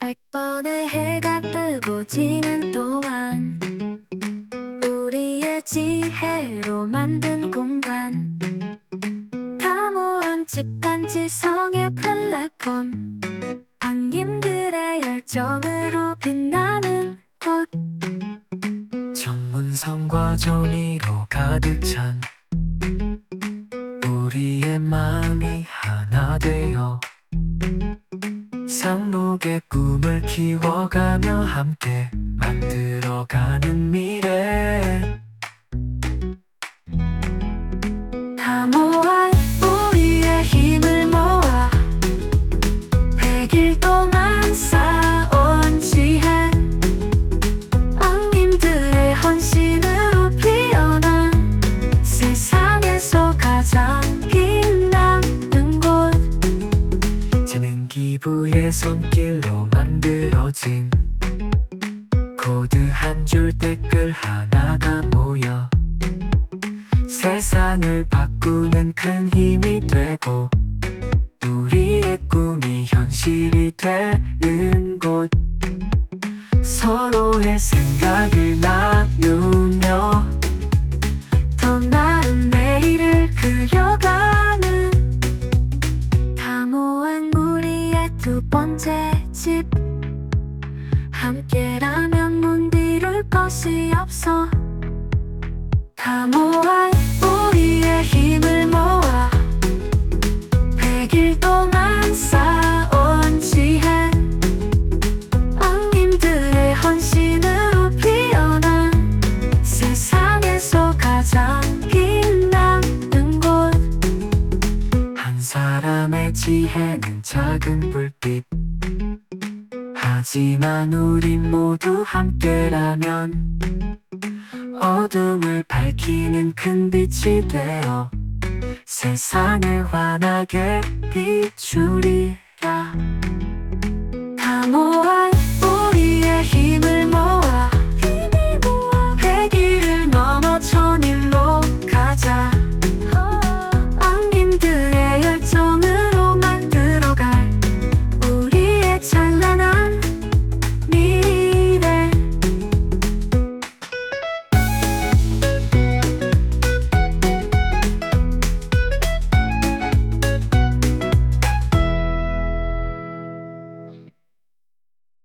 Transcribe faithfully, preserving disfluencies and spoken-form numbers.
백 번의 해가 뜨고 지는 동안 우리의 지혜로 만든 공간, 다모한 집단지성의 플랫폼, 앙님들의 열정으로 빛나는 곳. 전문성과 정의로 가득 찬 우리의 마음이 하나 되어 상록의 꿈을 키워가며 함께 만들어가는 미래. 다모한 우리의 힘을 모아 백 일 동안 쌓아온 지혜, 앙님들의 헌신으로 피어난 세상에서 가장 빛나는 곳. 재능 기부의 손길로 만들어진 코드 한 줄 댓글 하나가 모여 세상을 바꾸는 큰 힘이 되고 우리의 꿈이 현실이 되는 곳. 서로의 생각을 나누며 더 나은 내일을 그려가는 다모한 우리의 두 번째 집. 함께라면 문디룰 것이 없어. 다모한 우리의 힘을 모아 백 일 동안 쌓아온 지혜, 앙님들의 헌신으로 피어난 세상에서 가장 빛나는 곳. 한 사람의 지혜는 작은 불빛, 하지만 우린 모두 함께라면 어둠을 밝히는 큰 빛이 되어 세상을 환하게 비추리.